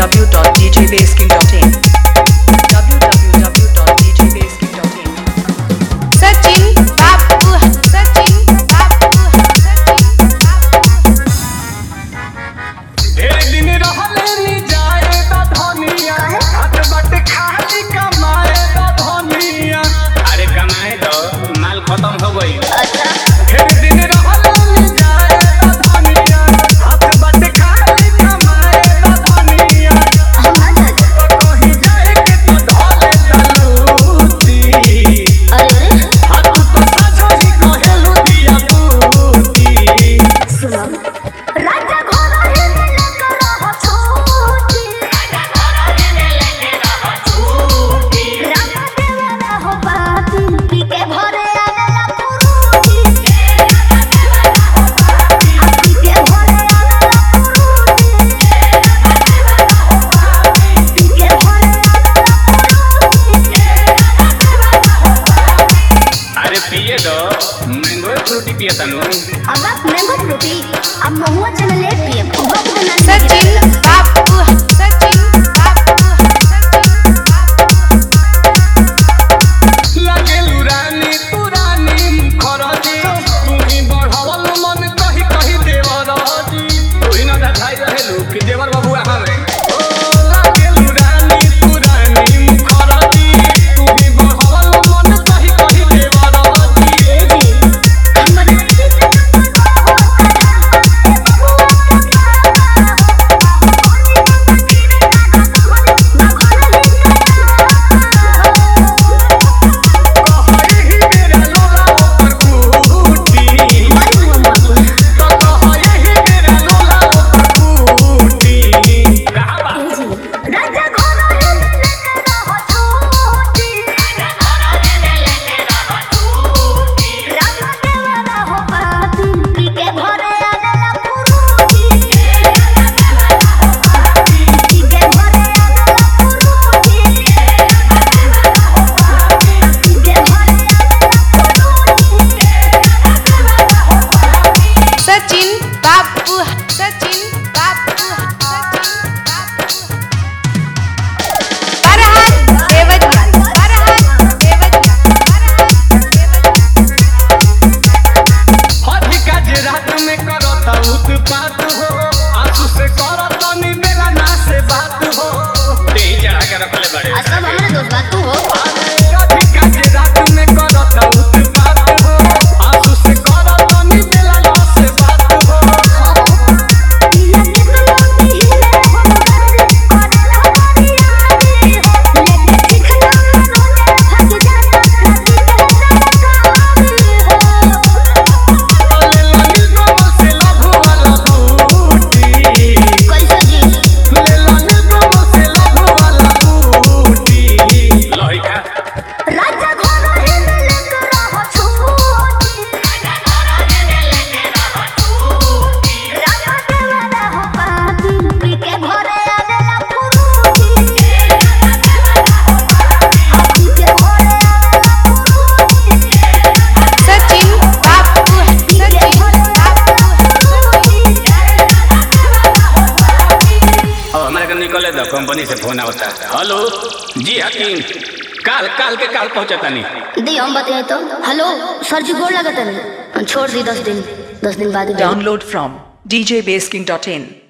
www.djbasking.in www.djbasking.in Sachin बाबू ढेर दिन रहले नी जाए ता धनिया हाथ बट खाली कमाए ता धनिया अरे कमाए तो माल खत्म हो गई अच्छा ढेर दिन रहले नी जाए ता धनिया हाथ बट खाली कमाए ता धनिया तो कहीं जाए के तो ढोले तलूती अरे हाथ तो साझो ही कहेलु दिया पूती सुनो राजा घोड़ा हेले लेकर रहो छूटी राजा घोड़ा हेले लेकर रहो छूटी राजा देवाना हो पाती पी के भरे आवेला पुरूटी राजा देवाना हो पाती पी के भरे आवेला पुरूटी राजा देवाना हो पाती पी के भरे आवेला पुरूटी राजा देवाना हो पाती अरे पिए दो मैंगो फ्रूटी पिए तनु अब आप मैंगो फ्रूटी अब महुआ चले पिए बहुत बना सचिन बाबू लागेलु रानी तू रानी मुखरजी तुही बढ़ावल मन कही कही देवरजी तुही न धाई रहेलु कि देवर बाबू हमें ओ लागेलु रानी तू रानी मुखरजी तुही बढ़ावल मन कही कही देवरजी हमर दिल के कहई ही मेरा लोला ऊपर कूटी तो कहई ही मेरा लोला ऊपर कूटी कहां बा राजा घोड़ा हेले लेकर रहो छूटी राजा घोड़ा हेले लेकर रहो छूटी राजा देवाना हो पाती पी के भरे आवेला पुरूटी राजा देवाना हो पाती पी के भरे आवेला पुरूटी राजा देवाना हो पाती पी के भरे आवेला पुरूटी राजा देवाना हो पाती सचिन बाबू अधिका जे रात में करता उत्पात हो आंसू से करता नी बेला ना से बात हो तेही चढ़ा के रखले बड़े सब हमरे दोस्त बात तू हो अधिका जे रात में करता उत्पात हो आंसू से करता नी बेला ना से बात हो पिया के तलोनी हिले हो मगर करेला हमारी यारी हो लेके चिखना रोने फंस जाता राती के सरकारी हो ले लानी गोमल से लभ वाला बूटी कैसे जी ले लानी गोमल से लभ वाला बूटी लोही का राजा घोड़ा हेले लेकर रहो छूटी राजा घोड़ा हेले लेकर रहो छूटी राजा देवाना हो पाती पी के भरे आवेला पुरूटी राजा देवाना हो पाती पी के भरे आवेला पुरूटी सचिन बाबू पी के भरे आवेला पुरूटी राजा देवाना हो पाती अब हमारे का निकले दो कंपनी से फोन आवता हेलो जी हकीम काल काल के काल पहुंचता नहीं दी हम बताए तो हेलो सर जी गोड़ लगता नहीं छोड़ दी 10 दिन बाद ही Download from djbasking.in